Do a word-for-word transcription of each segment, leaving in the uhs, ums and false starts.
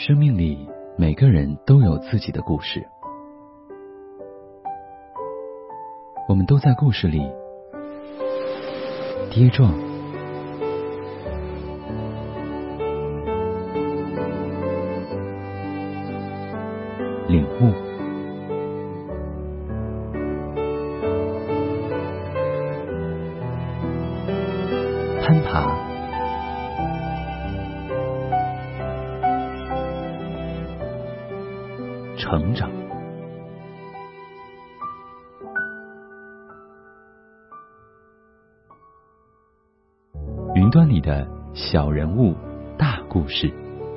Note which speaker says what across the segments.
Speaker 1: 生命里每个人都有自己的故事，我们都在故事里跌撞、领悟、攀爬、成长。云端里的小人物，大故事。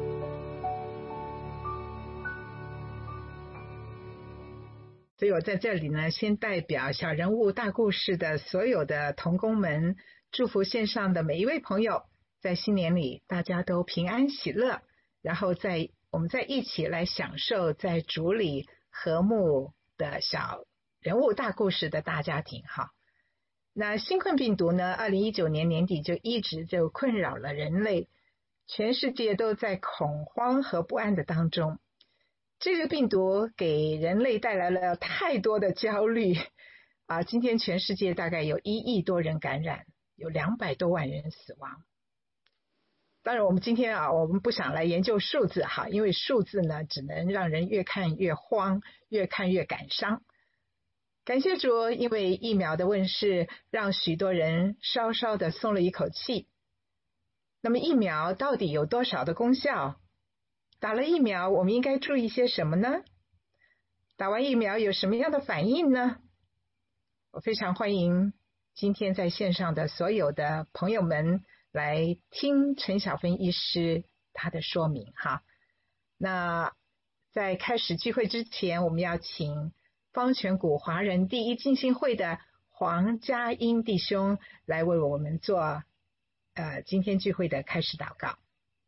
Speaker 2: 所以我在这里呢，先代表小人物大故事的所有的同工们，祝福线上的每一位朋友，在新年里大家都平安喜乐，然后在我们再一起来享受在主里和睦的小人物大故事的大家庭哈。那新冠病毒呢，二零一九年年底就一直就困扰了人类，全世界都在恐慌和不安的当中。这个病毒给人类带来了太多的焦虑啊！今天全世界大概有一亿多人感染，有两百多万人死亡。当然我们今天啊，我们不想来研究数字哈，因为数字呢只能让人越看越慌，越看越感伤。感谢主，因为疫苗的问世，让许多人稍稍的松了一口气。那么疫苗到底有多少的功效？打了疫苗我们应该注意些什么呢？打完疫苗有什么样的反应呢？我非常欢迎今天在线上的所有的朋友们来听陈小芬医师他的说明哈。那在开始聚会之前，我们要请方全谷华人第一浸信会的黄嘉英弟兄来为我们做呃今天聚会的开始祷告。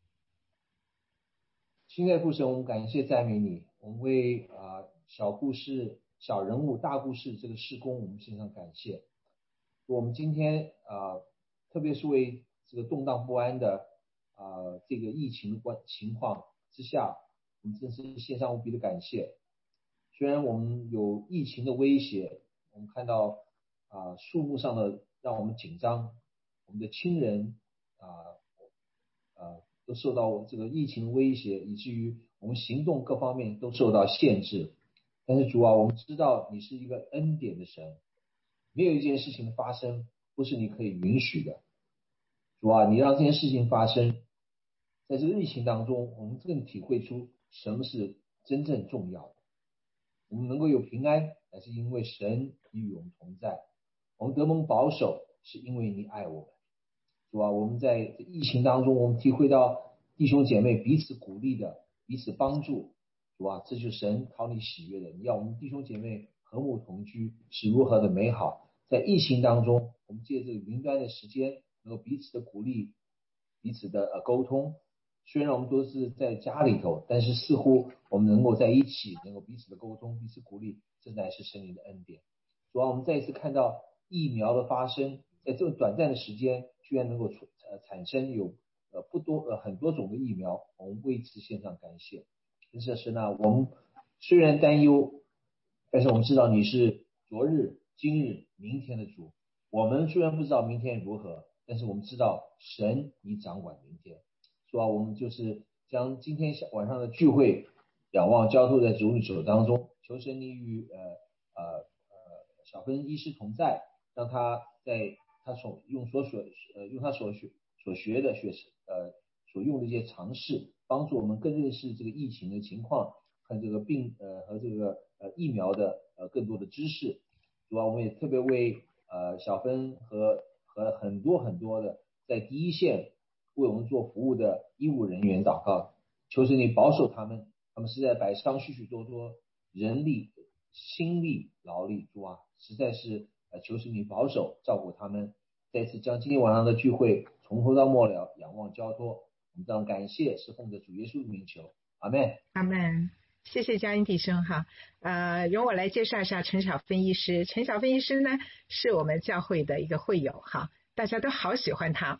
Speaker 3: 亲爱的父神，我们感谢赞美你，我们为啊、呃、小故事、小人物、大故事这个事工，我们献上感谢。我们今天啊、呃，特别是为这个动荡不安的啊、呃、这个疫情关情况之下，我们真是献上无比的感谢。虽然我们有疫情的威胁，我们看到啊、呃、数目上的让我们紧张，我们的亲人啊啊。呃都受到这个疫情威胁，以至于我们行动各方面都受到限制。但是主啊，我们知道你是一个恩典的神，没有一件事情发生不是你可以允许的。主啊，你让这件事情发生，在这个疫情当中，我们更体会出什么是真正重要的。我们能够有平安，乃是因为神与我们同在。我们得蒙保守，是因为你爱我们。主啊，我们在疫情当中，我们体会到弟兄姐妹彼此鼓励的，彼此帮助。主啊，这就是神讨你喜悦的。你要我们弟兄姐妹和睦同居，是如何的美好。在疫情当中，我们借这个云端的时间，能够彼此的鼓励，彼此的呃沟通。虽然我们都是在家里头，但是似乎我们能够在一起，能够彼此的沟通，彼此鼓励，这乃是神灵的恩典。主啊，我们再一次看到疫苗的发生，在这么短暂的时间，居然能够呃产生有呃不多呃很多种的疫苗，我们为此献上感谢。真是神啊，我们虽然担忧，但是我们知道你是昨日、今日、明天的主。我们虽然不知道明天如何，但是我们知道神你掌管明天。主啊，我们就是将今天晚上的聚会仰望交托在主你手当中，求神你与呃呃呃小芬医师同在，让他在他所用所所呃用他所学所学的学呃所用的一些常识，帮助我们更认识这个疫情的情况和这个病呃和这个呃疫苗的呃更多的知识。主啊，我们也特别为呃小芬和和很多很多的在第一线为我们做服务的医务人员祷告，求神你保守他们，他们实在摆上许许多多人力、心力、劳力。主啊，实在是呃求神你保守照顾他们。再次将今天晚上的聚会从头到末了仰望交托，我们这样感谢是奉着主耶稣的名求，阿们。
Speaker 2: 阿们。谢谢嘉音弟兄哈，呃，容我来介绍一下陈小芬医师。陈小芬医师呢，是我们教会的一个会友哈，大家都好喜欢他。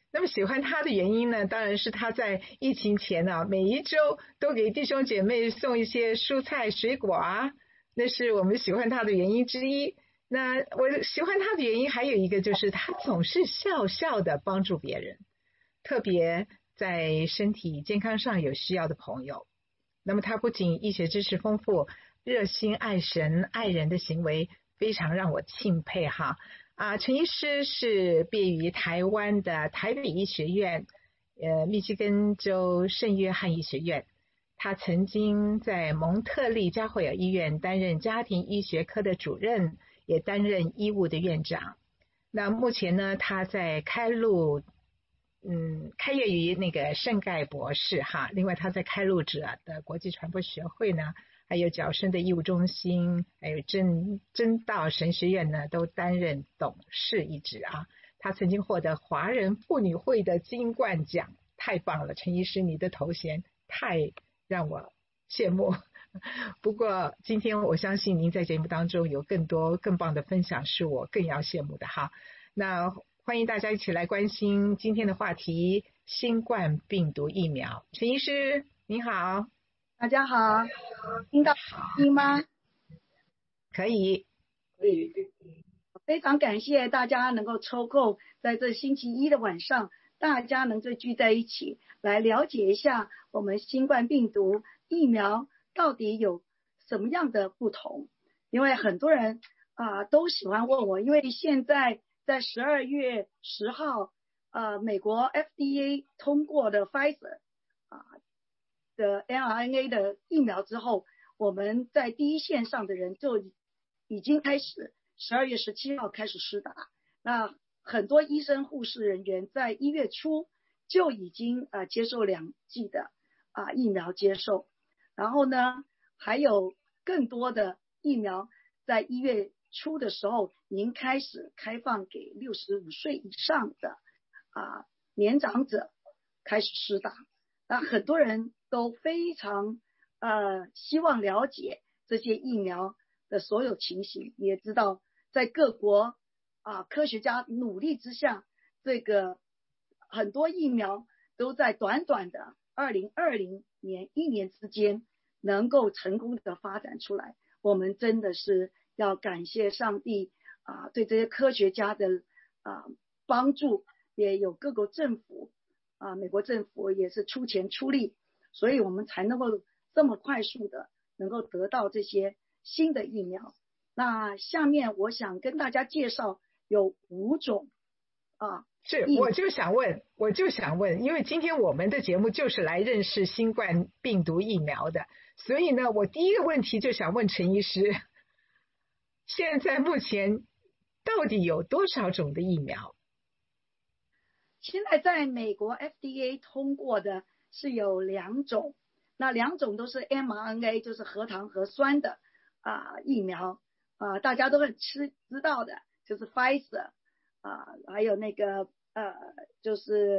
Speaker 2: 那么喜欢他的原因呢，当然是他在疫情前啊，每一周都给弟兄姐妹送一些蔬菜水果啊，那是我们喜欢他的原因之一。那我喜欢他的原因还有一个就是他总是笑笑的帮助别人，特别在身体健康上有需要的朋友。那么他不仅医学知识丰富，热心爱神爱人的行为非常让我钦佩哈。啊，陈医师是毕业于台湾的台北医学院，呃，密西根州圣约翰医学院。他曾经在蒙特利加惠尔医院担任家庭医学科的主任，也担任医务的院长。那目前呢，他在开路，嗯，开业于那个圣盖博士哈。另外，他在开路者的国际传播学会呢，还有角生的医务中心，还有真真道神学院呢，都担任董事一职啊。他曾经获得华人妇女会的金冠奖，太棒了，陈医师，你的头衔太让我羡慕。不过今天我相信您在节目当中有更多更棒的分享，是我更要羡慕的哈。那欢迎大家一起来关心今天的话题：新冠病毒疫苗。陈医师，您好。
Speaker 4: 大家好，听到听吗？
Speaker 2: 可以，
Speaker 3: 可以。
Speaker 4: 非常感谢大家能够抽空在这星期一的晚上，大家能够聚在一起，来了解一下我们新冠病毒疫苗到底有什么样的不同。因为很多人啊、呃、都喜欢问我，因为现在在十二月十号，呃，美国 F D A 通过的 Pfizer 啊、呃。的 m R N A 的疫苗之后，我们在第一线上的人就已经开始十二月十七号开始施打。那很多医生护士人员在一月初就已经呃接受两剂的啊、呃、疫苗接受，然后呢还有更多的疫苗在一月初的时候已经开始开放给六十五岁以上的啊、呃、年长者开始施打。那很多人都非常呃希望了解这些疫苗的所有情形，也知道在各国啊、呃、科学家努力之下，这个很多疫苗都在短短的二零二零年一年之间能够成功的发展出来。我们真的是要感谢上帝啊、呃、对这些科学家的啊、呃、帮助，也有各国政府啊、美国政府也是出钱出力，所以我们才能够这么快速的能够得到这些新的疫苗。那下面我想跟大家介绍有五种啊，
Speaker 2: 是我就想问，我就想问，因为今天我们的节目就是来认识新冠病毒疫苗的，所以呢，我第一个问题就想问陈医师，现在目前到底有多少种的疫苗？
Speaker 4: 现在在美国 F D A 通过的是有两种，那两种都是 m R N A， 就是核糖核酸的啊、呃、疫苗啊、呃，大家都很吃知道的，就是 Pfizer 啊、呃，还有那个呃就是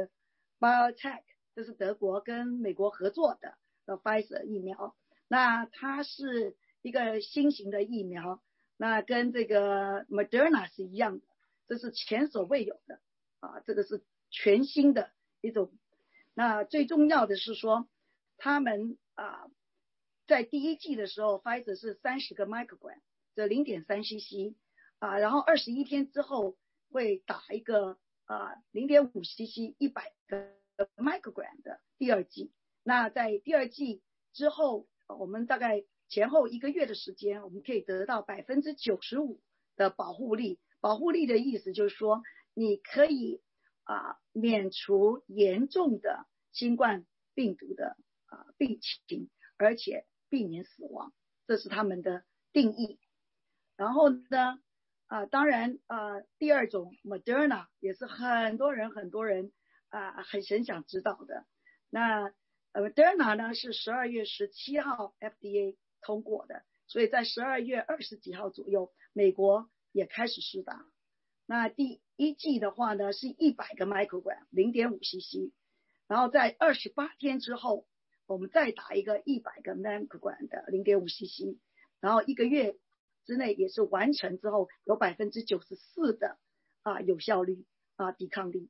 Speaker 4: BioNTech， 这是德国跟美国合作的的 Pfizer 疫苗。那它是一个新型的疫苗，那跟这个 Moderna 是一样的，这是前所未有的啊，这个是全新的一种。那最重要的是说，他们啊，在第一剂的时候 Pfizer 是三十个 microgram， 这 零点三 C C 啊，然后二十一天之后会打一个啊 零点五 C C 一百个 microgram 的第二剂。那在第二剂之后，我们大概前后一个月的时间，我们可以得到 百分之九十五 的保护力。保护力的意思就是说，你可以啊，免除严重的新冠病毒的啊病情，而且避免死亡，这是他们的定义。然后呢，啊，当然啊，第二种 Moderna 也是很多人很多人啊很很想知道的。那 Moderna 呢是十二月十七号 F D A 通过的，所以在十二月二十几号左右，美国也开始施打。那第一剂的话呢是一百个 microgram 零点五 C C， 然后在二十八天之后我们再打一个一百个 microgram 的 零点五 C C， 然后一个月之内也是完成之后有 百分之九十四 的啊有效率啊抵抗力。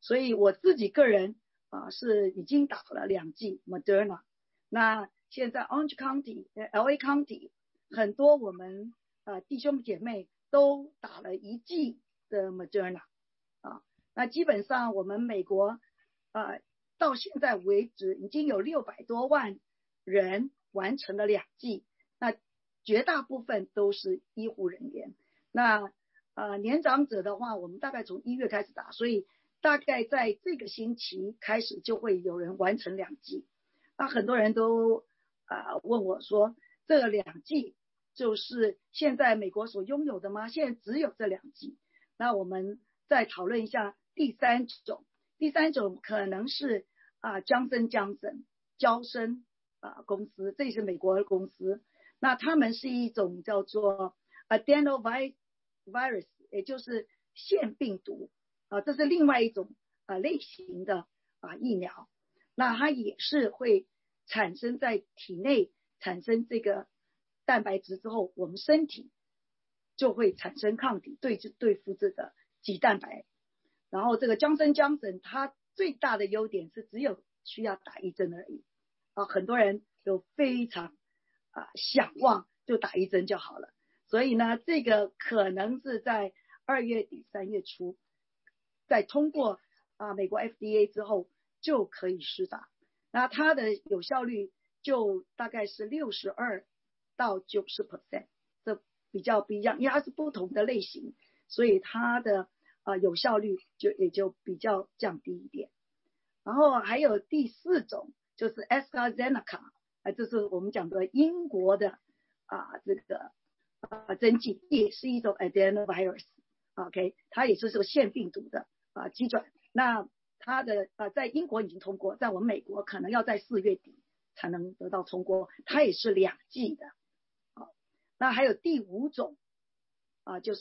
Speaker 4: 所以我自己个人啊是已经打了两剂 Moderna。那现在 Orange County、L A County 很多我们呃弟兄姐妹都打了一剂的 Moderna 啊。那基本上我们美国呃到现在为止已经有六百多万人完成了两剂，那绝大部分都是医护人员。那呃年长者的话，我们大概从一月开始打，所以大概在这个星期开始就会有人完成两剂。那很多人都啊、呃、问我说，这两剂就是现在美国所拥有的吗？现在只有这两剂。那我们再讨论一下第三种，第三种可能是啊江森江森交生啊公司，这是美国的公司。那他们是一种叫做 adenovirus， 也就是腺病毒啊，这是另外一种啊类型的啊疫苗。那它也是会产生在体内产生这个蛋白质之后，我们身体就会产生抗体，对对付这个棘蛋白。然后这个江森江森它最大的优点是只有需要打一针而已啊，很多人都非常啊想望就打一针就好了。所以呢，这个可能是在二月底三月初在通过啊美国 F D A 之后就可以施打。那它的有效率就大概是六十二到九十 percent， 这比较不一样，因为它是不同的类型，所以它的啊有效率就也就比较降低一点。然后还有第四种就是 AstraZeneca， 啊，这是我们讲的英国的啊这个啊针剂，也是一种 adenovirus，OK， 它也是这个腺病毒的啊机转。那它的呃在英国已经通过，在我们美国可能要在四月底才能得到通过，它也是两剂的。啊，那还有第五种啊，就是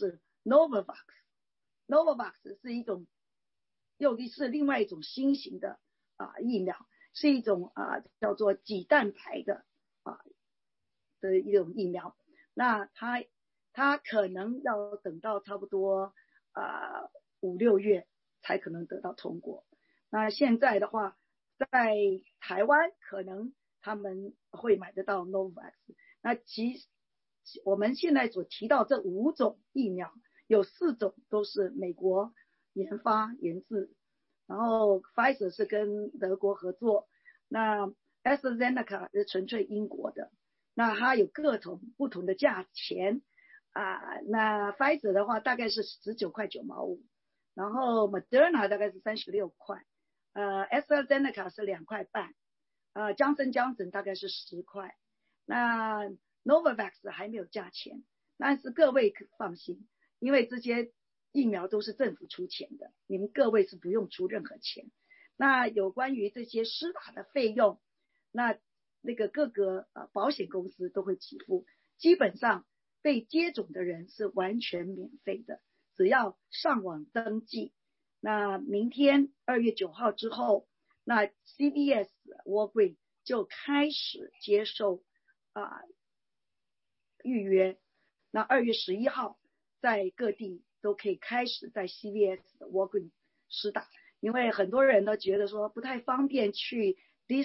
Speaker 4: Novavax。Novavax 是一种又是另外一种新型的啊疫苗，是一种啊叫做棘蛋白的啊的一种疫苗。那它它可能要等到差不多啊五六月才可能得到通过。那现在的话，在台湾可能他们会买得到 Novavax。那其实我们现在所提到这五种疫苗，有四种都是美国研发研制，然后 Pfizer 是跟德国合作，那 AstraZeneca 是纯粹英国的。那它有各种不同的价钱啊，那 Pfizer 的话大概是十九块九毛五，然后 Moderna 大概是三十六块。呃 AstraZeneca 是两块半，呃江森江森大概是十块，那 Novavax 还没有价钱，但是各位可放心，因为这些疫苗都是政府出钱的，你们各位是不用出任何钱。那有关于这些施打的费用，那那个各个呃保险公司都会给付，基本上被接种的人是完全免费的，只要上网登记。那明天二月九号之后，那 C V S Walgreens 就开始接受啊、呃、预约。那二月十一号在各地都可以开始在 C V S Walgreens 施打，因为很多人都觉得说不太方便去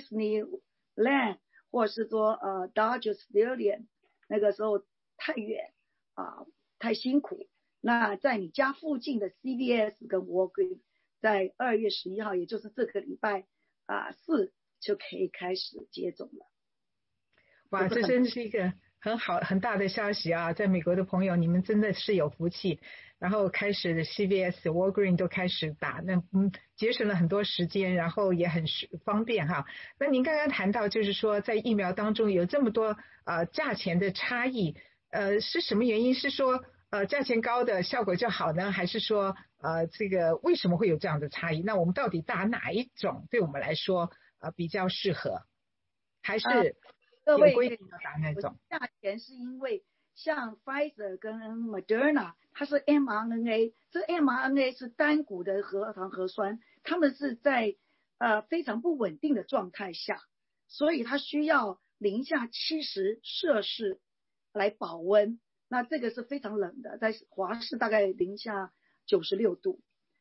Speaker 4: Disneyland 或是说呃 Dodger Stadium， 那个时候太远啊、呃、太辛苦。那在你家附近的 C V S 跟 Walgreens 在二月十一号，也就是这个礼拜啊四就可以开始接种了。
Speaker 2: 哇，这真是一个很好很大的消息啊！在美国的朋友，你们真的是有福气。然后开始 C V S、Walgreens 都开始打，那嗯节省了很多时间，然后也很方便哈。那您刚刚谈到，就是说在疫苗当中有这么多呃价钱的差异，呃是什么原因？是说呃价钱高的效果就好呢，还是说呃这个为什么会有这样的差异？那我们到底打哪一种对我们来说呃比较适合？还是有规定要打哪种？
Speaker 4: 呃、价钱是因为像 Pfizer 跟 Moderna 它是 mRNA， 这 mRNA 是单股的核糖核酸，它们是在呃非常不稳定的状态下，所以它需要零下七十摄氏来保温，那这个是非常冷的，在华氏大概零下九十六度。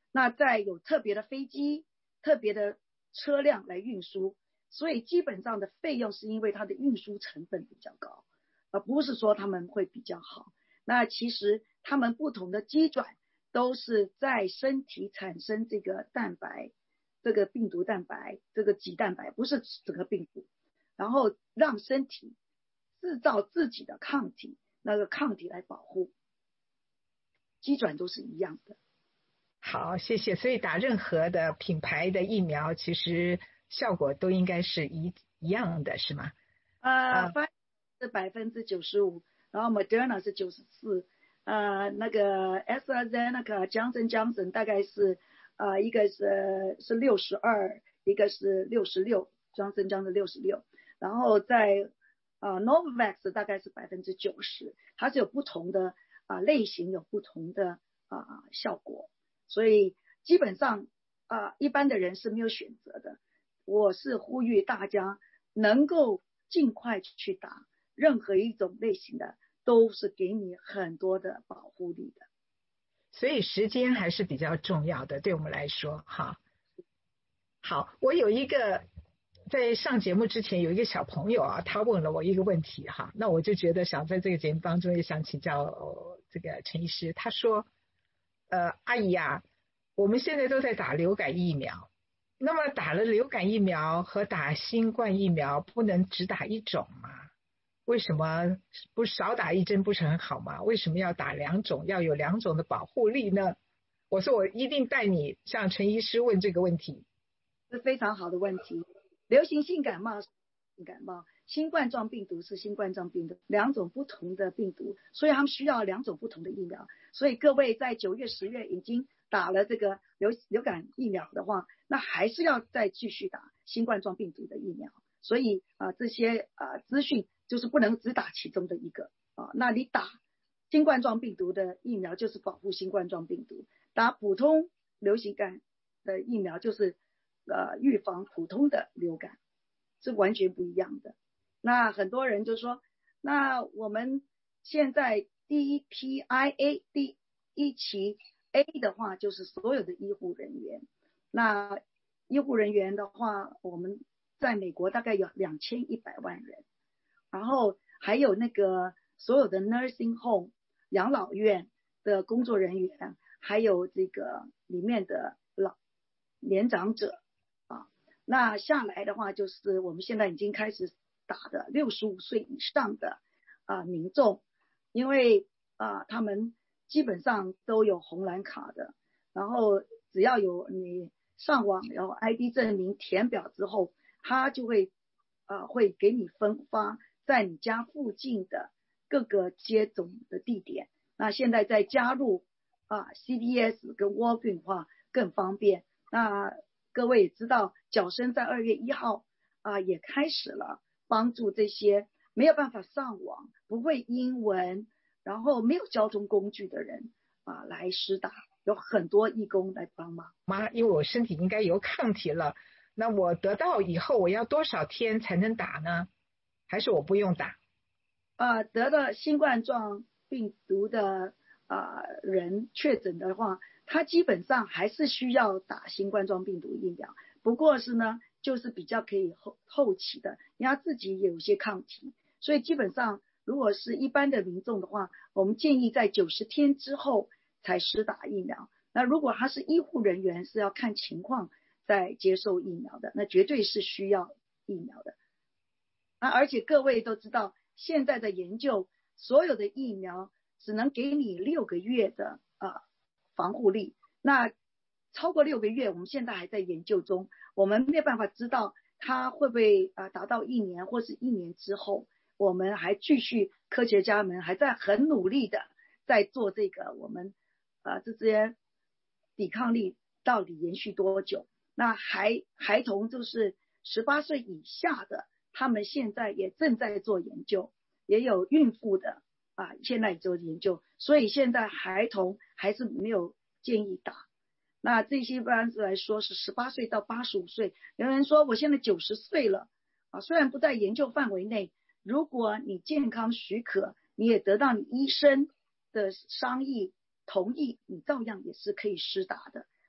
Speaker 4: 那再有特别的飞机、特别的车辆来运输，所以基本上的费用是因为它的运输成本比较高，而不是说他们会比较好。那其实他们不同的机转都是在身体产生这个蛋白，这个病毒蛋白，这个棘蛋白，不是整个病毒，然后让身体制造自己的抗体，那个抗体来保护，机转都是一样的。
Speaker 2: 好，谢谢。所以打任何的品牌的疫苗，其实效果都应该是一一样的，是吗？
Speaker 4: 呃，发是百分之九十五，然后 Moderna 是九十四，呃，那个 AstraZeneca、Johnson Johnson 大概是呃一个是是六十二，一个是六十六 ，Johnson Johnson 六十六，然后在呃 Novavax 大概是百分之九十，它是有不同的啊、呃、类型，有不同的啊、呃、效果。所以基本上啊、呃，一般的人是没有选择的。我是呼吁大家能够尽快去打，任何一种类型的都是给你很多的保护力的。
Speaker 2: 所以时间还是比较重要的，对我们来说，哈。好，我有一个在上节目之前有一个小朋友啊，他问了我一个问题哈，那我就觉得想在这个节目当中也想请教、呃、这个陈医师。他说呃，阿姨啊，我们现在都在打流感疫苗，那么打了流感疫苗和打新冠疫苗不能只打一种吗？为什么不少打一针不是很好吗？为什么要打两种，要有两种的保护力呢？我说我一定带你向陈医师问这个问题。
Speaker 4: 是非常好的问题。流行性感冒是感冒，新冠状病毒是新冠状病毒，两种不同的病毒，所以他们需要两种不同的疫苗。所以各位在九月、十月已经打了这个流流感疫苗的话，那还是要再继续打新冠状病毒的疫苗。所以啊、呃，这些啊、呃、资讯就是不能只打其中的一个啊。那你打新冠状病毒的疫苗就是保护新冠状病毒，打普通流行感的疫苗就是呃预防普通的流感，是完全不一样的。那很多人就说，那我们现在第一批 I A 第一期 A 的话就是所有的医护人员，那医护人员的话我们在美国大概有两千一百万人，然后还有那个所有的 nursing home 养老院的工作人员，还有这个里面的老年长者啊，那下来的话就是我们现在已经开始打的六十五岁以上的啊民众，因为啊他们基本上都有红蓝卡的，然后只要有你上网然后 I D 证明填表之后，他就会啊会给你分发在你家附近的各个接种的地点。那现在再加入啊 C V S 跟 Walgreens 的话更方便。那各位也知道，角生在二月一号啊也开始了帮助这些没有办法上网、不会英文，然后没有交通工具的人啊来施打，有很多义工来帮忙。
Speaker 2: 妈，因为我身体应该有抗体了，那我得到以后我要多少天才能打呢？还是我不用打？
Speaker 4: 啊，得了新冠状病毒的啊人确诊的话，他基本上还是需要打新冠状病毒疫苗，不过是呢，就是比较可以后后期的，因为他自己也有些抗体，所以基本上如果是一般的民众的话，我们建议在九十天之后才施打疫苗。那如果他是医护人员，是要看情况再接受疫苗的，那绝对是需要疫苗的。那而且各位都知道，现在的研究，所有的疫苗只能给你六个月的啊防护力，那超过六个月，我们现在还在研究中，我们没有办法知道它会不会啊达到一年或是一年之后，我们还继续，科学家们还在很努力的在做这个，我们啊这些抵抗力到底延续多久？那孩孩童就是十八岁以下的，他们现在也正在做研究，也有孕妇的啊，现在也做研究，所以现在孩童还是没有建议打。那这些一般来说是十八岁到八十五岁，有人说我现在九十岁了啊，虽然不在研究范围内，如果你健康许可，你也得到你医生的商议同意，你照样也是可以施打的。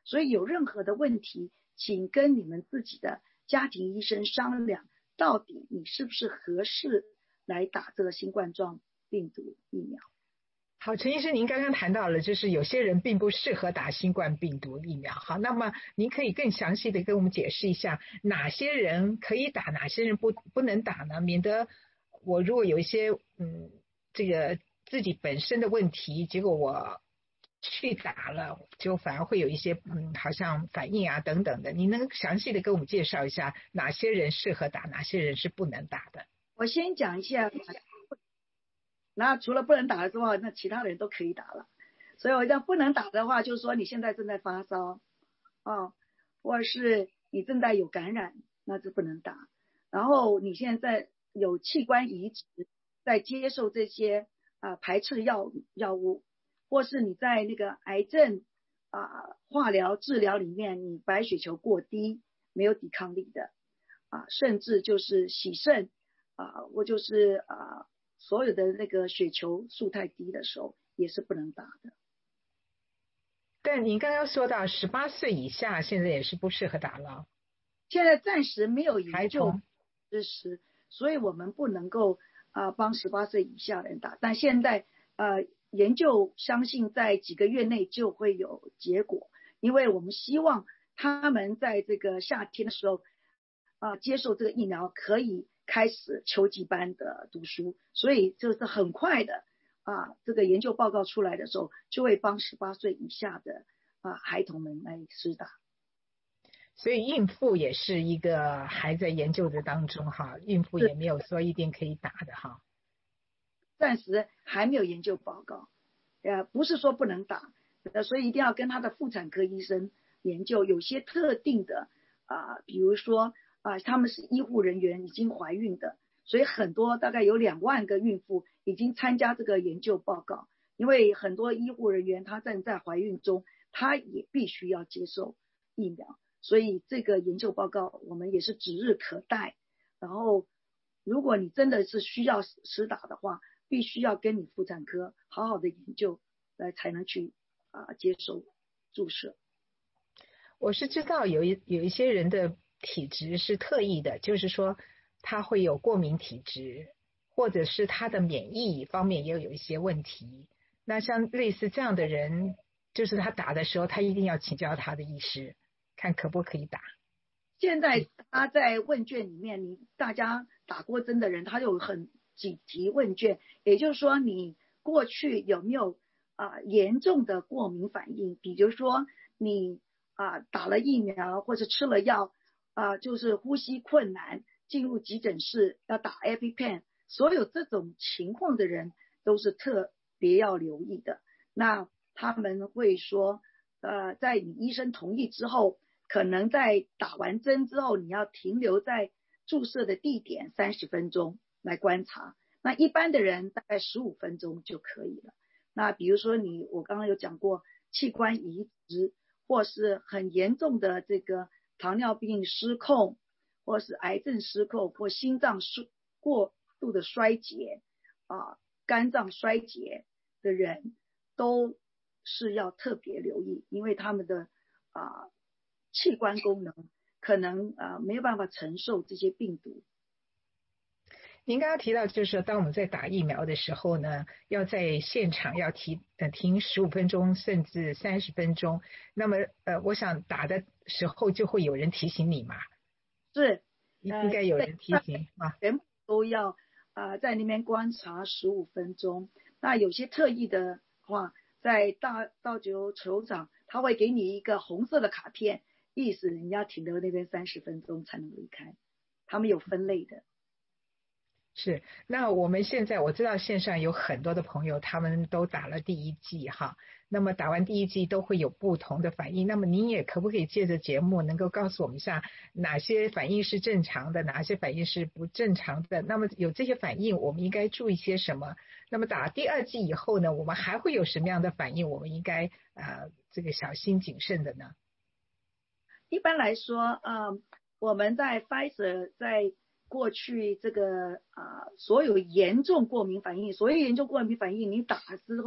Speaker 4: 所以有任何的问题，请跟你们自己的家庭医生商量，到底你是不是合适来打这个新冠状病毒疫苗。
Speaker 2: 好，陈医生，您刚刚谈到了，就是有些人并不适合打新冠病毒疫苗。好，那么您可以更详细的跟我们解释一下，哪些人可以打，哪些人不不能打呢？免得我如果有一些嗯这个自己本身的问题，结果我去打了，就反而会有一些嗯好像反应啊等等的。您能详细的跟我们介绍一下哪些人适合打，哪些人是不能打的？
Speaker 4: 我先讲一下。那除了不能打的之外，那其他人都可以打了。所以我要不能打的话，就是说你现在正在发烧，哦，或者是你正在有感染，那就不能打。然后你现在有器官移植，在接受这些啊、呃、排斥药药物，或是你在那个癌症啊、呃、化疗治疗里面，你白血球过低，没有抵抗力的啊、呃，甚至就是洗肾啊、呃，或就是啊。呃所有的那个血球数太低的时候也是不能打的。
Speaker 2: 但您刚刚说到十八岁以下现在也是不适合打了，
Speaker 4: 现在暂时没有研究支持，所以我们不能够啊、呃、帮十八岁以下的人打，但现在呃研究相信在几个月内就会有结果，因为我们希望他们在这个夏天的时候啊、呃、接受这个疫苗，可以开始秋季班的读书，所以就是很快的啊，这个研究报告出来的时候，就会帮十八岁以下的啊孩童们来施打。
Speaker 2: 所以孕妇也是一个还在研究的当中哈，孕妇也没有说一定可以打的哈。
Speaker 4: 暂时还没有研究报告，呃，不是说不能打，呃，所以一定要跟他的妇产科医生研究，有些特定的啊、呃，比如说啊、呃，他们是医护人员已经怀孕的。所以很多大概有两万个孕妇已经参加这个研究报告，因为很多医护人员她正在怀孕中，她也必须要接受疫苗，所以这个研究报告我们也是指日可待。然后如果你真的是需要施打的话，必须要跟你妇产科好好的研究来才能去啊、呃、接受注射。
Speaker 2: 我是知道有一有一些人的体质是特异的，就是说他会有过敏体质，或者是他的免疫方面也有一些问题。那像类似这样的人，就是他打的时候，他一定要请教他的医师，看可不可以打。
Speaker 4: 现在他在问卷里面，你大家打过针的人，他有很几题问卷，也就是说你过去有没有啊、呃、严重的过敏反应，比如说你啊、呃、打了疫苗或者吃了药啊、呃、就是呼吸困难。进入急诊室要打 EpiPen， 所有这种情况的人都是特别要留意的。那他们会说，呃，在你医生同意之后，可能在打完针之后，你要停留在注射的地点三十分钟来观察。那一般的人大概十五分钟就可以了。那比如说你，我刚刚有讲过器官移植，或是很严重的这个糖尿病失控。或是癌症失控或心脏过度的衰竭啊、肝脏衰竭的人都是要特别留意，因为他们的啊、器官功能可能啊没有办法承受这些病毒。
Speaker 2: 您刚刚提到，就是说，当我们在打疫苗的时候呢，要在现场要提呃停十五分钟甚至三十分钟。那么呃，我想打的时候就会有人提醒你嘛。
Speaker 4: 是，
Speaker 2: 应该有人提醒啊，
Speaker 4: 全部都要啊、呃、在那边观察十五分钟。那有些特异的话，在大道球球场，他会给你一个红色的卡片，意思你要停留那边三十分钟才能离开。他们有分类的。
Speaker 2: 是，那我们现在我知道线上有很多的朋友，他们都打了第一剂哈。那么打完第一剂都会有不同的反应，那么您也可不可以借着节目能够告诉我们一下，哪些反应是正常的，哪些反应是不正常的？那么有这些反应，我们应该注意些什么？那么打第二剂以后呢，我们还会有什么样的反应？我们应该呃这个小心谨慎的呢？
Speaker 4: 一般来说，呃，我们在 Pfizer 在过去这个啊、呃，所有严重过敏反应，所有严重过敏反应，你打了之后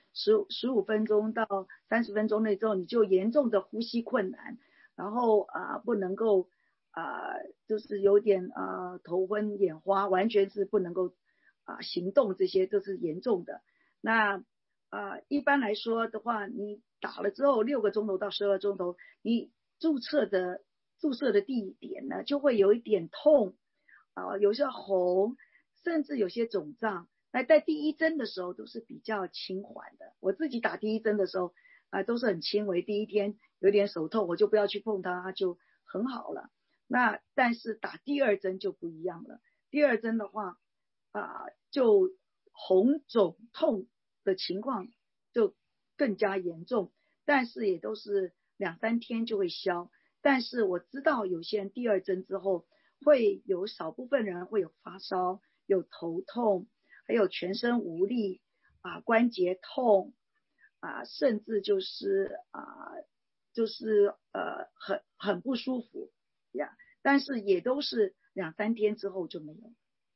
Speaker 4: 十十五分钟到三十分钟内之后，你就严重的呼吸困难，然后啊、呃、不能够啊、呃、就是有点啊、呃、头昏眼花，完全是不能够啊、呃、行动，这些都是严重的。那啊、呃、一般来说的话，你打了之后六个钟头到十二钟头，你注射的注射的地点呢就会有一点痛啊、呃，有些红，甚至有些肿胀。那在第一针的时候都是比较轻缓的，我自己打第一针的时候啊、呃、都是很轻微，第一天有点手痛，我就不要去碰它，它就很好了。那但是打第二针就不一样了，第二针的话啊、呃、就红肿痛的情况就更加严重，但是也都是两三天就会消。但是我知道有些人第二针之后会有少部分人会有发烧，有头痛，还有全身无力啊，关节痛啊，甚至就是啊，就是呃很很不舒服呀。但是也都是两三天之后就没有。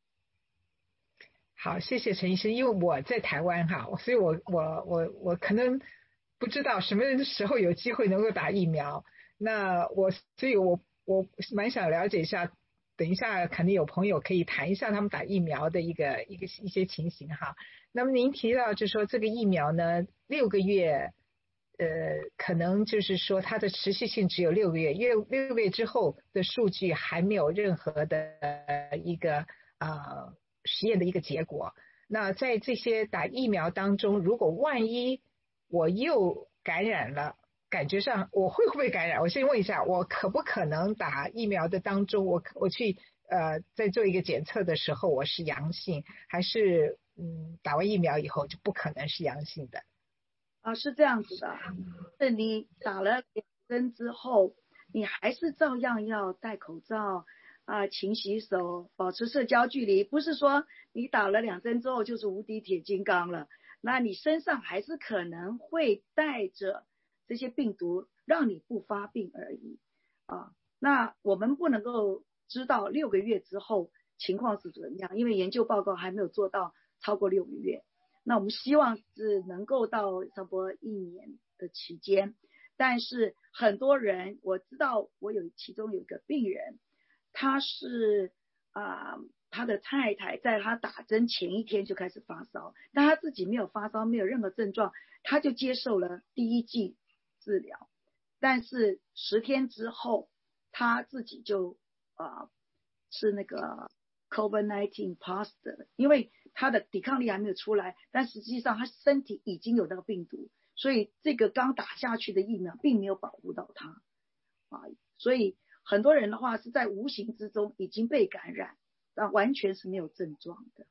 Speaker 2: 好，谢谢陈医生。因为我在台湾哈，所以我我我我可能不知道什么时候有机会能够打疫苗。那我所以我我蛮想了解一下，等一下肯定有朋友可以谈一下他们打疫苗的一个一个一些情形哈。那么您提到就是说这个疫苗呢，六个月，呃，可能就是说它的持续性只有六个月，六六个月之后的数据还没有任何的一个呃实验的一个结果。那在这些打疫苗当中，如果万一我又感染了，感觉上我会不会感染？我先问一下，我可不可能打疫苗的当中，我我去呃在做一个检测的时候我是阳性，还是嗯打完疫苗以后就不可能是阳性的？
Speaker 4: 啊，是这样子的，是你打了两针之后，你还是照样要戴口罩啊，勤洗手，保持社交距离。不是说你打了两针之后就是无敌铁金刚了，那你身上还是可能会带着这些病毒，让你不发病而已啊。那我们不能够知道六个月之后情况是怎么样，因为研究报告还没有做到超过六个月。那我们希望是能够到差不多一年的期间，但是很多人我知道，我有其中有一个病人，他是啊、呃，他的太太在他打针前一天就开始发烧，但他自己没有发烧，没有任何症状，他就接受了第一剂治疗，但是十天之后他自己就啊、呃、是那个 COVID 十九 positive， 因为他的抵抗力还没有出来，但实际上他身体已经有那个病毒，所以这个刚打下去的疫苗并没有保护到他啊，所以很多人的话是在无形之中已经被感染，但完全是没有症状的。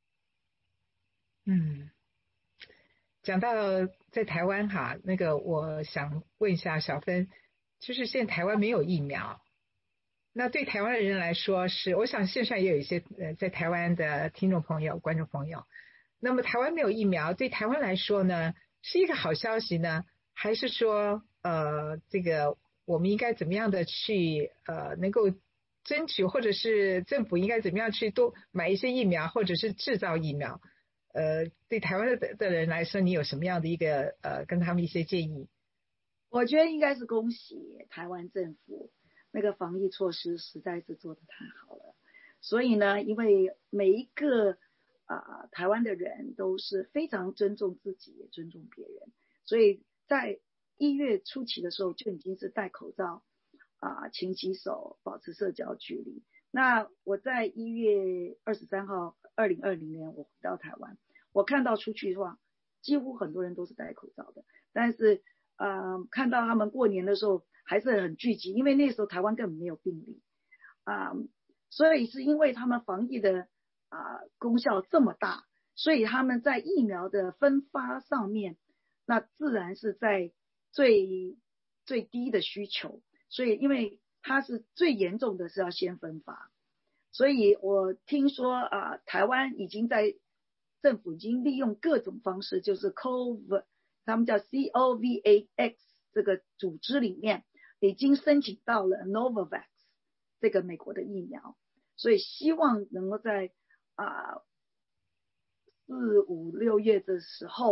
Speaker 2: 嗯，讲到在台湾哈，那个我想问一下小芬，就是现在台湾没有疫苗，那对台湾的人来说是，我想线上也有一些呃在台湾的听众朋友、观众朋友。那么台湾没有疫苗，对台湾来说呢，是一个好消息呢，还是说呃这个我们应该怎么样的去呃能够争取，或者是政府应该怎么样去多买一些疫苗，或者是制造疫苗？呃，对台湾的的人来说，你有什么样的一个呃跟他们一些建议？
Speaker 4: 我觉得应该是恭喜台湾政府那个防疫措施实在是做得太好了，所以呢，因为每一个啊、呃、台湾的人都是非常尊重自己也尊重别人，所以在一月初期的时候就已经是戴口罩啊、呃、勤洗手，保持社交距离。那我在一月二十三号二零二零年我回到台湾，我看到出去的话几乎很多人都是戴口罩的，但是呃，看到他们过年的时候还是很聚集，因为那时候台湾根本没有病例啊、呃，所以是因为他们防疫的啊、呃、功效这么大，所以他们在疫苗的分发上面，那自然是在最最低的需求，所以因为它是最严重的是要先分发，所以我听说啊、呃，台湾已经在政府已经利用各种方式，就是 COVID。他们叫 C O V A X 这个组织里面已经申请到了 Novavax 这个美国的疫苗，所以希望能够在啊四五六月的时候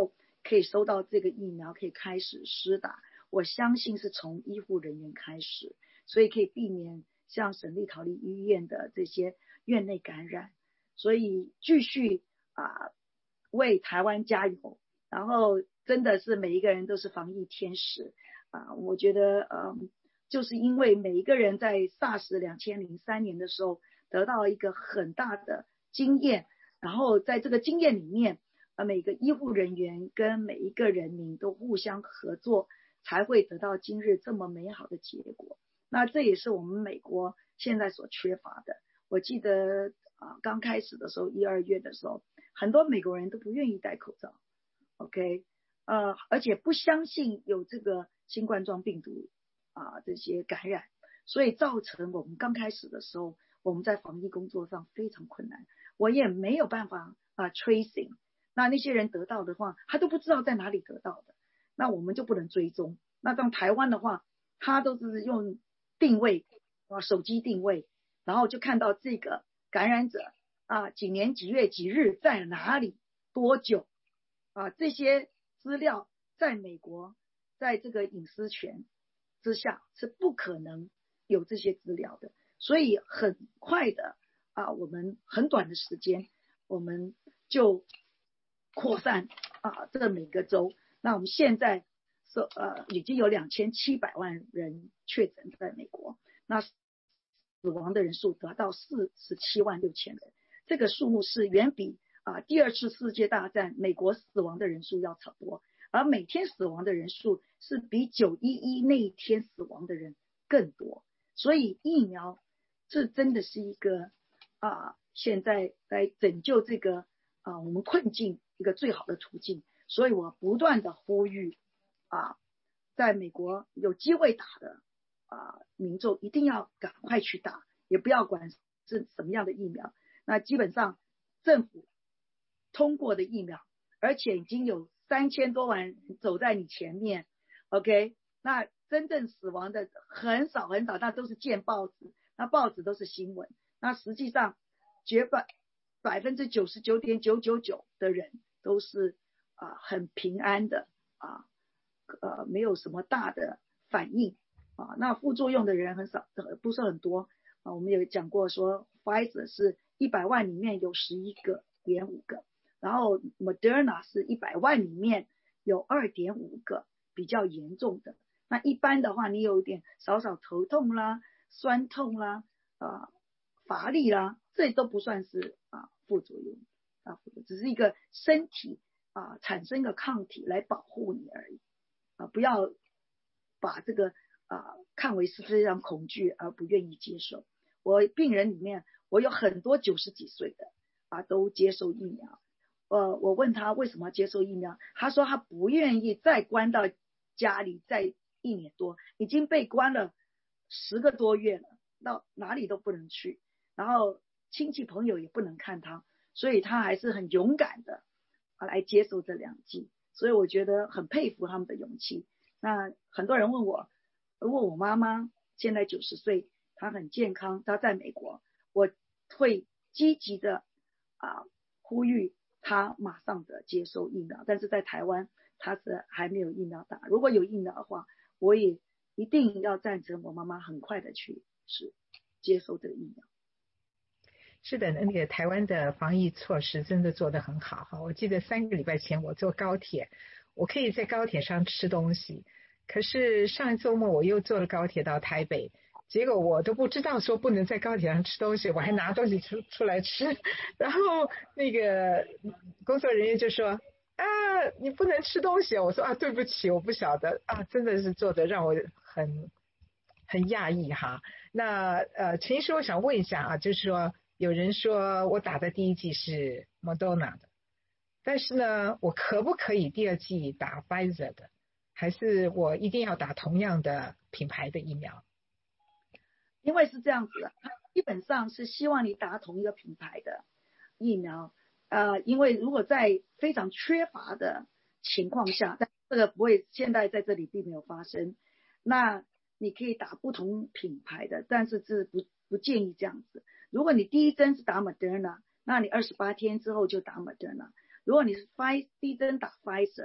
Speaker 4: 可以收到这个疫苗，可以开始施打。我相信是从医护人员开始，所以可以避免像省立桃园医院的这些院内感染。所以继续啊为台湾加油，然后真的是每一个人都是防疫天使啊！我觉得嗯，就是因为每一个人在 SARS 两千零三年的时候得到一个很大的经验，然后在这个经验里面，啊每个医护人员跟每一个人民都互相合作，才会得到今日这么美好的结果。那这也是我们美国现在所缺乏的。我记得啊，刚开始的时候，一二月的时候，很多美国人都不愿意戴口罩 ，OK， 呃，而且不相信有这个新冠状病毒啊这些感染，所以造成我们刚开始的时候，我们在防疫工作上非常困难，我也没有办法啊 tracing， 那那些人得到的话，他都不知道在哪里得到的，那我们就不能追踪。那像台湾的话，他都是用定位啊手机定位，然后就看到这个感染者啊几年几月几日在哪里多久啊，这些资料在美国在这个隐私权之下是不可能有这些资料的，所以很快的啊我们很短的时间我们就扩散啊这每个州。那我们现在是呃已经有两千七百万人确诊在美国，那死亡的人数达到四十七万六千人，这个数目是远比啊第二次世界大战美国死亡的人数要多，而每天死亡的人数是比九一一那一天死亡的人更多。所以疫苗这真的是一个啊现在来拯救这个啊我们困境一个最好的途径。所以我不断的呼吁啊在美国有机会打的啊民众一定要赶快去打，也不要管是什么样的疫苗。那基本上政府通过的疫苗，而且已经有三千多万人走在你前面 OK， 那真正死亡的很少很少，那都是见报纸，那报纸都是新闻，那实际上绝百百分之九十九点九九九的人都是啊很平安的啊呃没有什么大的反应啊，那副作用的人很少，不是很多啊。我们有讲过说 Pfizer 是一百万里面有十一个点五个，然后 Moderna 是一百万里面有 二点五个比较严重的。那一般的话，你有点少少头痛啦、酸痛啦、啊乏力啦，这都不算是啊副作用啊，只是一个身体啊产生一个抗体来保护你而已啊，不要把这个啊看为是非常恐惧而不愿意接受。我病人里面我有很多九十几岁的啊都接受疫苗，呃我问他为什么接受疫苗，他说他不愿意再关到家里再一年多，已经被关了十个多月了，到哪里都不能去，然后亲戚朋友也不能看他，所以他还是很勇敢的啊来接受这两剂，所以我觉得很佩服他们的勇气。那很多人问我，问我妈妈现在九十岁，她很健康，她在美国，我会积极的啊呼吁她马上的接受疫苗，但是在台湾她是还没有疫苗打，如果有疫苗的话，我也一定要赞成我妈妈很快的去是接受这个疫苗。
Speaker 2: 是的，那个台湾的防疫措施真的做得很好哈。我记得三个礼拜前我坐高铁，我可以在高铁上吃东西，可是上周末我又坐了高铁到台北，结果我都不知道说不能在高铁上吃东西，我还拿东西出出来吃，然后那个工作人员就说啊你不能吃东西，我说啊对不起我不晓得啊，真的是做得让我很很讶异哈。那呃陈医师我想问一下啊，就是说有人说我打的第一剂是 Moderna 的，但是呢我可不可以第二剂打 Pfizer 的，还是我一定要打同样的品牌的疫苗？
Speaker 4: 因为是这样子的，基本上是希望你打同一个品牌的疫苗，呃，因为如果在非常缺乏的情况下，但这个不会现在在这里并没有发生，那你可以打不同品牌的，但是是不不建议这样子。如果你第一针是打 Moderna， 那你二十八天之后就打 Moderna。如果你是第一针打 Pfizer，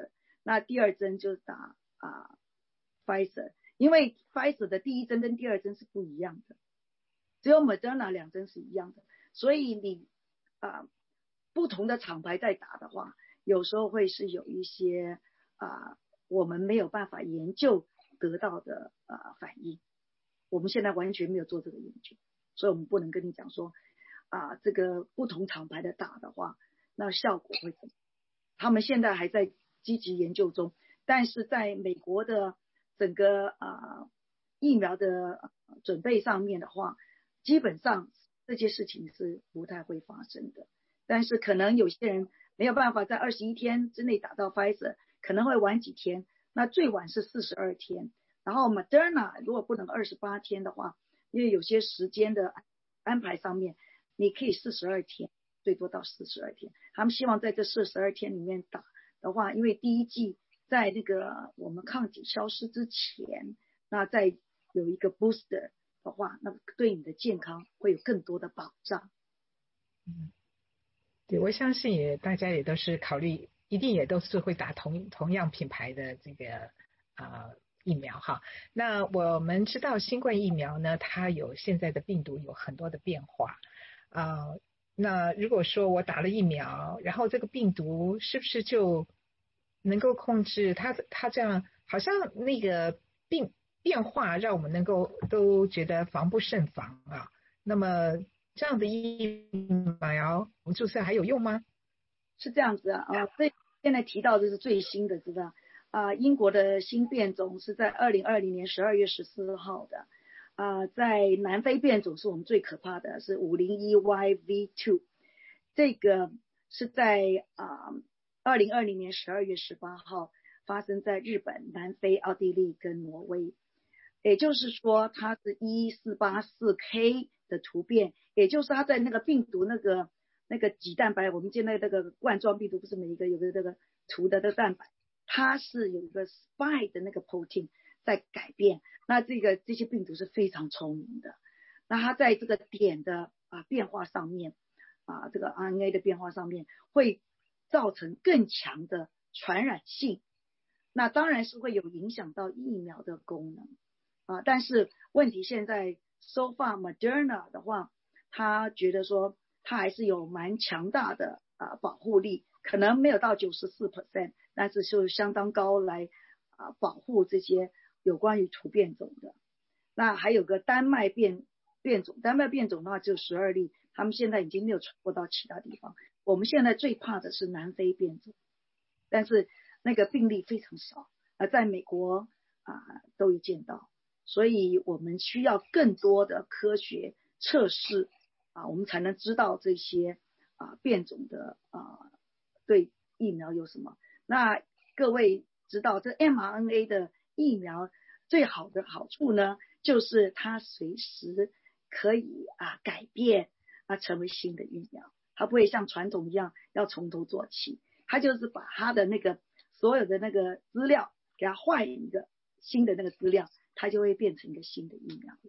Speaker 4: 那第二针就打啊 Pfizer， 因为 Pfizer 的第一针跟第二针是不一样的，只有 Moderna 两针是一样的，所以你啊不同的厂牌在打的话，有时候会是有一些啊我们没有办法研究得到的啊反应，我们现在完全没有做这个研究，所以我们不能跟你讲说啊这个不同厂牌的打的话，那效果会怎么样，他们现在还在积极研究中，但是在美国的整个啊疫苗的准备上面的话，基本上这些事情是不太会发生的，但是可能有些人没有办法在二十一天之内打到 Pfizer， 可能会晚几天，那最晚是四十二天，然后 Moderna 如果不能二十八天的话，因为有些时间的安排上面你可以四十二天，最多到四十二天，他们希望在这四十二天里面打的话，因为第一剂在那个我们抗体消失之前，那再有一个 booster 的话，那对你的健康会有更多的保障。
Speaker 2: 嗯，对，我相信也大家也都是考虑，一定也都是会打同同样品牌的这个呃疫苗哈。那我们知道新冠疫苗呢，它有现在的病毒有很多的变化啊、呃。那如果说我打了疫苗，然后这个病毒是不是就能够控制它？它这样好像那个病变化，让我们能够都觉得防不胜防啊。那么这样的疫苗，我们注射还有用吗？
Speaker 4: 是这样子啊，啊，这现在提到的是最新的，知道啊？英国的新变种是在二零二零年十二月十四号的，啊，在南非变种是我们最可怕的，是五零一 Y V 二， 这个是在啊二零二零年十二月十八号发生在日本、南非、奥地利跟挪威，也就是说它是一四八四 K 的突变，也就是它在那个病毒那个那个棘蛋白，我们现在那个冠状病毒不是每一个有个这个涂的这个蛋白，它是有一个 spike 的那个 protein 在改变，那这个这些病毒是非常聪明的，那它在这个点的啊变化上面啊这个 R N A 的变化上面会造成更强的传染性，那当然是会有影响到疫苗的功能啊，但是问题现在 so far Moderna 的话，他觉得说它还是有蛮强大的啊保护力，可能没有到 百分之九十四， 但是就相当高来啊保护这些有关于突变种的。那还有个丹麦变变种，丹麦变种的话就十二例，他们现在已经没有传播到其他地方。我们现在最怕的是南非变种，但是那个病例非常少，而在美国啊都有见到，所以我们需要更多的科学测试啊，我们才能知道这些啊变种的啊对疫苗有什么。那各位知道这 M R N A 的疫苗最好的好处呢，就是它随时可以啊改变啊成为新的疫苗，它不会像传统一样要从头做起，它就是把它的那个所有的那个资料给它换一个新的那个资料，它就会变成一个新的疫苗。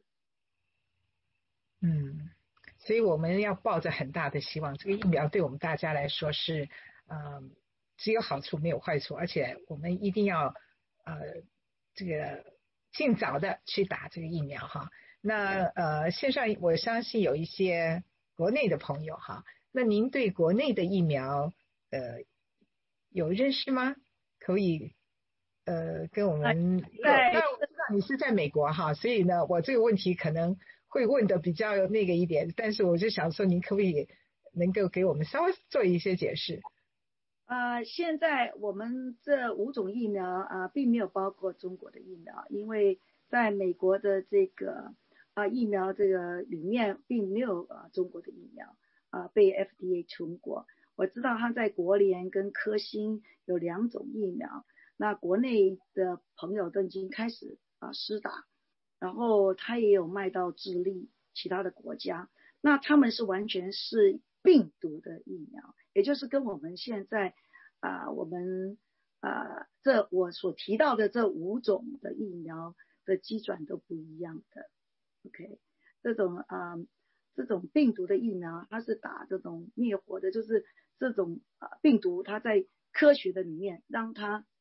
Speaker 2: 嗯，所以我们要抱着很大的希望，这个疫苗对我们大家来说是，呃，只有好处没有坏处，而且我们一定要呃这个尽早的去打这个疫苗哈。那呃线上我相信有一些国内的朋友哈，那您对国内的疫苗呃有认识吗？可以呃跟我们
Speaker 4: 在
Speaker 2: 那我知道你是在美国哈，所以呢我这个问题可能会问的比较那个一点，但是我就想说您可不可以能够给我们稍微做一些解释。
Speaker 4: 呃，现在我们这五种疫苗啊、呃，并没有包括中国的疫苗，因为在美国的这个啊、呃、疫苗这个里面并没有啊、呃、中国的疫苗啊、呃、被 F D A 通过。我知道它在国联跟科兴有两种疫苗，那国内的朋友都已经开始啊、呃、施打，然后它也有卖到智利其他的国家，那他们是完全是病毒的疫苗，也就是跟我们现在啊、呃、我们啊、呃、这我所提到的这五种的疫苗的机转都不一样的。 OK， 这种啊、呃、这种病毒的疫苗它是打这种灭活的，就是这种啊、呃、病毒它在科学的里面让它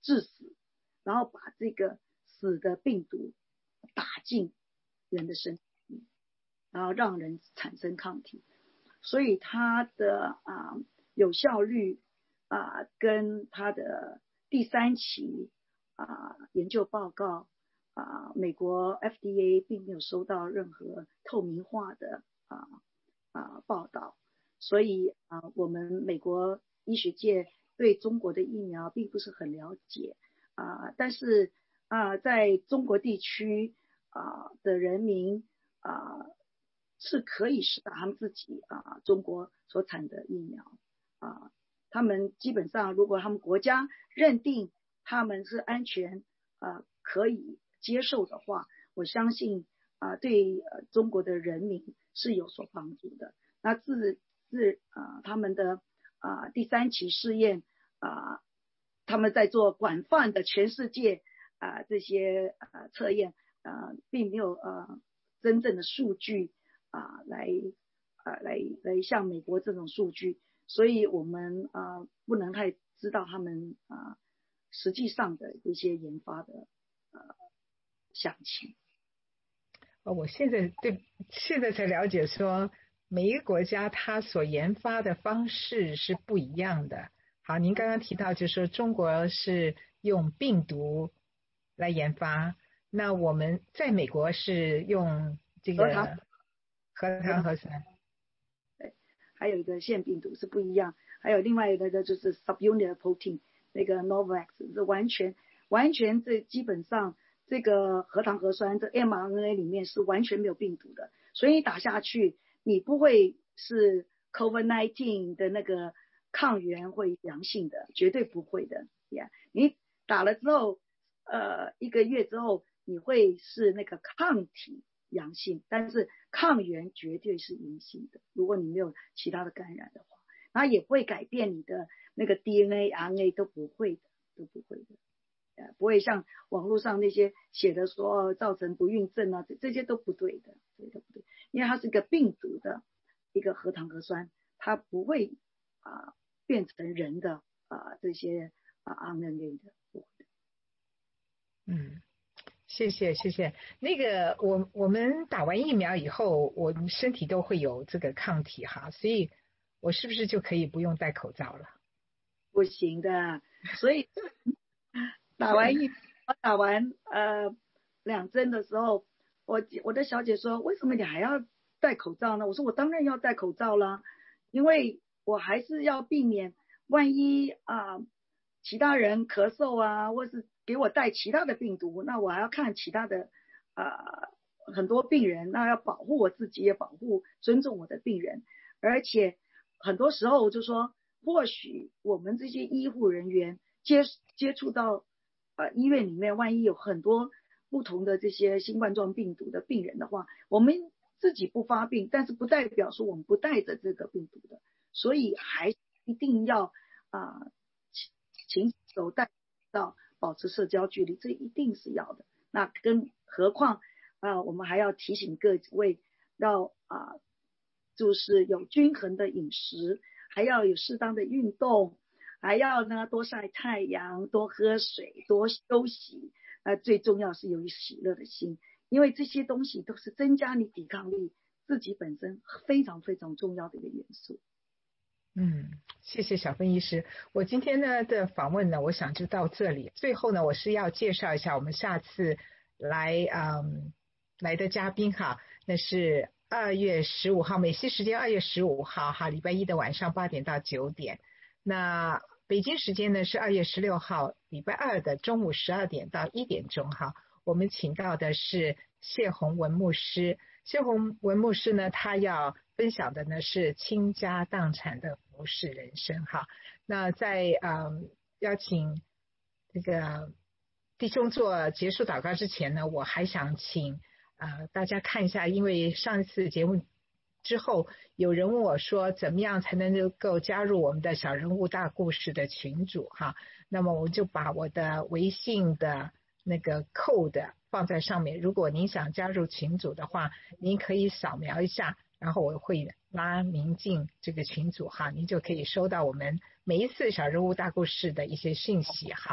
Speaker 4: 致死，然后把这个死的病毒打进人的身体，然后让人产生抗体。所以它的啊、呃、有效率啊、呃、跟它的第三期啊、呃、研究报告啊、呃、美国 F D A 并没有收到任何透明化的啊啊、呃呃、报道，所以啊、呃、我们美国医学界对中国的疫苗并不是很了解啊、呃、但是啊、呃、在中国地区啊、呃、的人民啊、呃是可以施打他们自己啊中国所产的疫苗啊，他们基本上如果他们国家认定他们是安全啊可以接受的话，我相信啊对呃中国的人民是有所帮助的。那自自啊他们的啊第三期试验啊，他们在做广泛的全世界啊这些啊测验啊，并没有呃真正的数据啊，来啊来来像美国这种数据，所以我们啊不能太知道他们啊实际上的一些研发的呃详情。
Speaker 2: 哦，我现在对现在才了解说，每一个国家它所研发的方式是不一样的。好，您刚刚提到就是说中国是用病毒来研发，那我们在美国是用这个
Speaker 4: 核糖
Speaker 2: 核糖核酸，
Speaker 4: 对，还有一个腺病毒是不一样，还有另外一个的就是 subunit protein 那个 Novavax 是完全完全这基本上这个核糖核酸这 mRNA 里面是完全没有病毒的，所以你打下去你不会是 COVID 十九 的那个抗原会阳性的，绝对不会的。Yeah, 你打了之后呃一个月之后你会是那个抗体阳性，但是抗原绝对是阴性的，如果你没有其他的感染的话，然后也不会改变你的那个 D N A、R N A 都不会的，都不会的，呃，不会像网络上那些写的说、哦、造成不孕症啊，这这些都不对的，这些都不对，因为它是一个病毒的一个核糖核酸，它不会啊、呃、变成人的啊、呃、这些啊 R N A 的，不会的。
Speaker 2: 嗯。谢谢谢谢。那个我我们打完疫苗以后，我们身体都会有这个抗体哈，所以我是不是就可以不用戴口罩了？
Speaker 4: 不行的，所以打完疫我打完呃两针的时候，我我的小姐说，为什么你还要戴口罩呢？我说我当然要戴口罩啦，因为我还是要避免万一啊、呃、其他人咳嗽啊，或是给我带其他的病毒，那我还要看其他的啊、呃、很多病人，那要保护我自己，也保护尊重我的病人，而且很多时候就说，或许我们这些医护人员接接触到呃医院里面，万一有很多不同的这些新冠状病毒的病人的话，我们自己不发病，但是不代表说我们不带着这个病毒的，所以还一定要啊、呃、勤手戴到保持社交距离，这一定是要的。那跟何况啊、呃、我们还要提醒各位要啊、呃、就是有均衡的饮食，还要有适当的运动，还要呢多晒太阳，多喝水，多休息。呃，最重要是有一喜乐的心，因为这些东西都是增加你抵抗力，自己本身非常非常重要的一个元素。
Speaker 2: 嗯，谢谢小芬医师。我今天呢的访问呢，我想就到这里。最后呢，我是要介绍一下我们下次来嗯来的嘉宾哈，那是二月十五号美西时间二月十五号哈，礼拜一的晚上八点到九点。那北京时间呢是二月十六号礼拜二的中午十二点到一点钟哈。我们请到的是谢宏文牧师。谢宏文牧师呢，他要分享的呢是倾家荡产的服侍人生哈。那在嗯邀请这个弟兄做结束祷告之前呢，我还想请呃大家看一下，因为上一次节目之后，有人问我说，怎么样才能够加入我们的小人物大故事的群组哈？那么我就把我的微信的那个 code 放在上面，如果您想加入群组的话，您可以扫描一下，然后我会拉您进这个群组哈，您就可以收到我们每一次小人物大故事的一些讯息哈。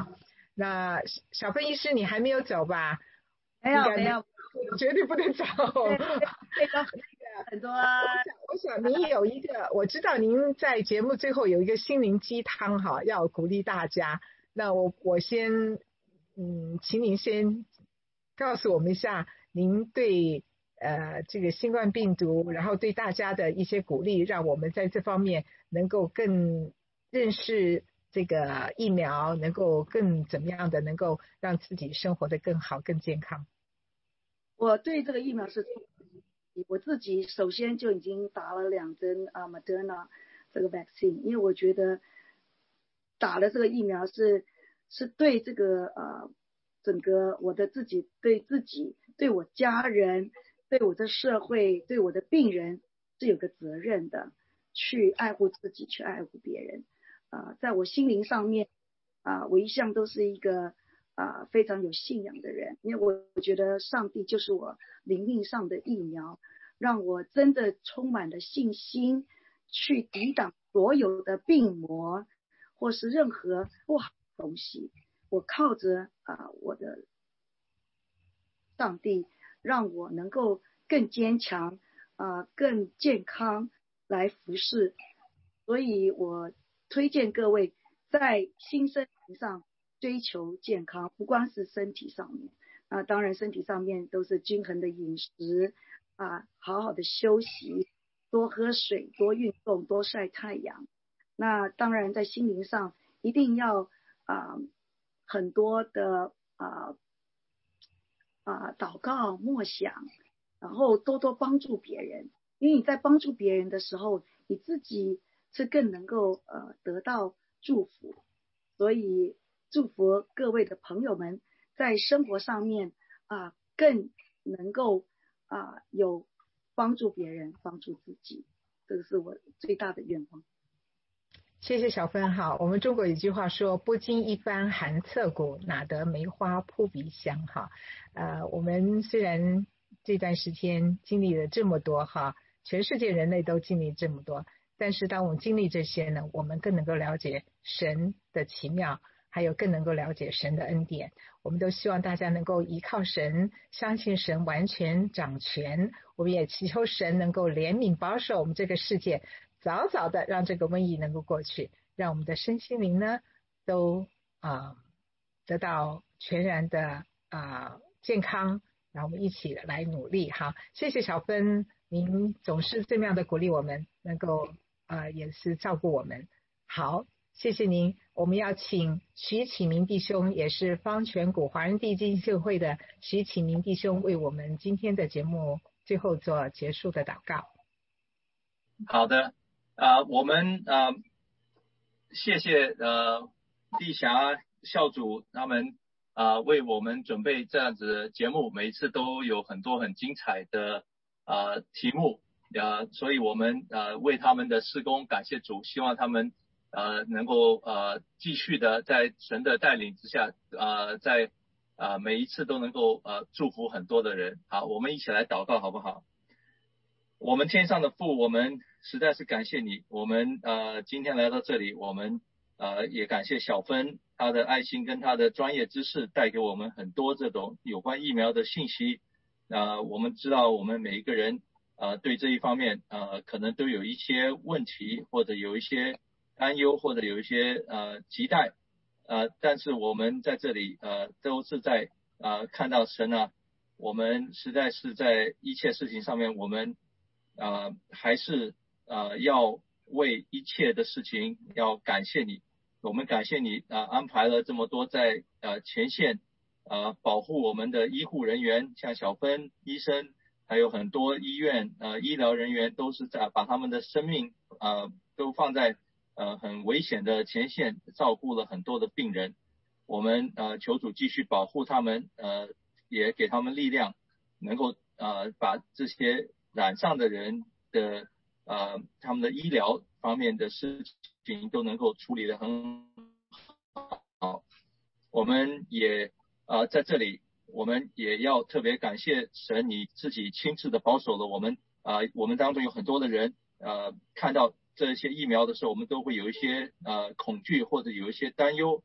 Speaker 2: 那小芬医师你还没有走吧？
Speaker 4: 没有没有，
Speaker 2: 绝对不能走。
Speaker 4: 对对对，很多。
Speaker 2: 我想您有一个，我知道您在节目最后有一个心灵鸡汤哈，要鼓励大家。那我我先嗯，请您先告诉我们一下，您对呃这个新冠病毒，然后对大家的一些鼓励，让我们在这方面能够更认识这个疫苗，能够更怎么样的，能够让自己生活得更好、更健康。
Speaker 4: 我对这个疫苗是，我自己首先就已经打了两针啊 Moderna 这个 vaccine， 因为我觉得打了这个疫苗是是对这个呃整个我的自己对自己对我家人对我的社会对我的病人是有个责任的，去爱护自己去爱护别人啊、呃，在我心灵上面啊、呃，我一向都是一个啊、呃，非常有信仰的人，因为我觉得上帝就是我灵命上的疫苗，让我真的充满了信心，去抵挡所有的病魔或是任何不好的东西。我靠着啊、呃、我的上帝，让我能够更坚强啊、呃，更健康来服侍。所以我推荐各位在新生活上追求健康，不光是身体上面啊，当然身体上面都是均衡的饮食啊，好好的休息，多喝水，多运动，多晒太阳。那当然在心灵上一定要啊很多的啊啊祷告默想，然后多多帮助别人，因为你在帮助别人的时候，你自己是更能够呃得到祝福。所以祝福各位的朋友们在生活上面啊更能够啊有帮助别人帮助自己，这个是我最大的愿望。
Speaker 2: 谢谢小芬哈，我们中国有句话说，不经一番寒彻骨，哪得梅花扑鼻香哈。呃，我们虽然这段时间经历了这么多哈，全世界人类都经历这么多，但是当我们经历这些呢，我们更能够了解神的奇妙，还有更能够了解神的恩典。我们都希望大家能够依靠神，相信神完全掌权，我们也祈求神能够怜悯保守我们这个世界，早早的让这个瘟疫能够过去，让我们的身心灵呢都啊、呃、得到全然的啊、呃、健康，让我们一起来努力哈。谢谢小芬，您总是这么样的鼓励我们，能够啊、呃、也是照顾我们。好，谢谢您。我们要请徐启明弟兄，也是方全谷华人地基金会的徐启明弟兄，为我们今天的节目最后做结束的祷告。
Speaker 5: 好的。啊、呃，我们啊、呃，谢谢呃丽霞校主他们啊、呃、为我们准备这样子的节目，每一次都有很多很精彩的啊、呃、题目啊、呃，所以我们呃为他们的事工感谢主，希望他们呃能够呃继续的在神的带领之下，呃在啊、呃、每一次都能够呃祝福很多的人。好，我们一起来祷告好不好？我们天上的父，我们实在是感谢你，我们呃今天来到这里，我们呃也感谢小芬她的爱心跟她的专业知识，带给我们很多这种有关疫苗的信息。呃我们知道我们每一个人呃对这一方面呃可能都有一些问题，或者有一些担忧，或者有一些呃期待，呃但是我们在这里呃都是在呃看到神啊，我们实在是在一切事情上面我们呃，还是呃要为一切的事情要感谢你，我们感谢你啊、呃、安排了这么多在呃前线呃保护我们的医护人员，像小芬医生，还有很多医院呃医疗人员都是在把他们的生命呃都放在呃很危险的前线，照顾了很多的病人。我们呃求主继续保护他们，呃也给他们力量，能够呃把这些染上的人的呃他们的医疗方面的事情都能够处理得很好。我们也呃在这里我们也要特别感谢神，你自己亲自的保守了我们啊、呃、我们当中有很多的人呃看到这些疫苗的时候，我们都会有一些呃恐惧或者有一些担忧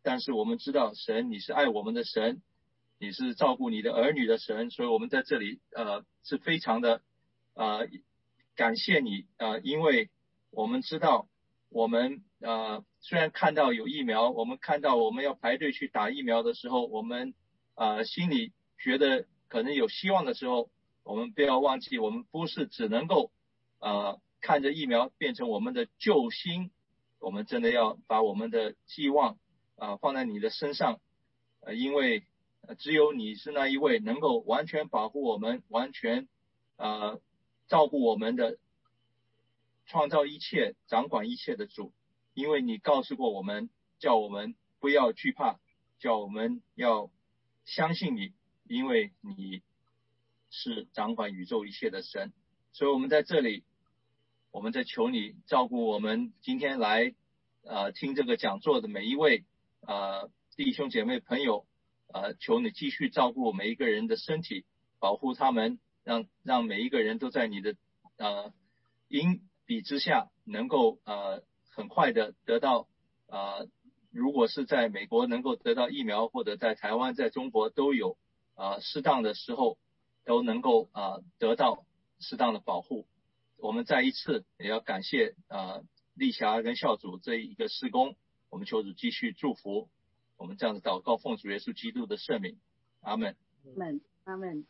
Speaker 5: 但是我们知道神你是爱我们的神，你是照顾你的儿女的神，所以我们在这里呃是非常的呃感谢你呃因为我们知道我们呃虽然看到有疫苗，我们看到我们要排队去打疫苗的时候，我们呃心里觉得可能有希望的时候，我们不要忘记我们不是只能够呃看着疫苗变成我们的救星，我们真的要把我们的寄望啊、呃、放在你的身上，呃因为只有你是那一位能够完全保护我们，完全呃照顾我们的，创造一切掌管一切的主，因为你告诉过我们，叫我们不要惧怕，叫我们要相信你，因为你是掌管宇宙一切的神。所以我们在这里，我们在求你照顾我们今天来呃听这个讲座的每一位呃弟兄姐妹朋友，呃求你继续照顾每一个人的身体，保护他们，让让每一个人都在你的呃因比之下能够呃很快的得到呃如果是在美国能够得到疫苗，或者在台湾在中国都有呃适当的时候都能够呃得到适当的保护。我们再一次也要感谢呃丽霞跟校主这一个事工，我们求主继续祝福我们，这样子祷告奉主耶稣基督的圣名，阿们。
Speaker 4: 阿们，阿们。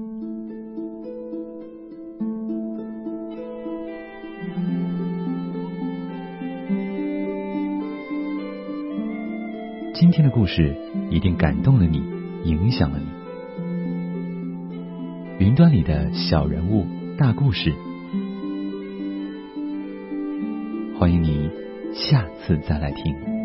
Speaker 1: 今天的故事一定感动了你，影响了你。云端里的小人物大故事，欢迎你下次再来听。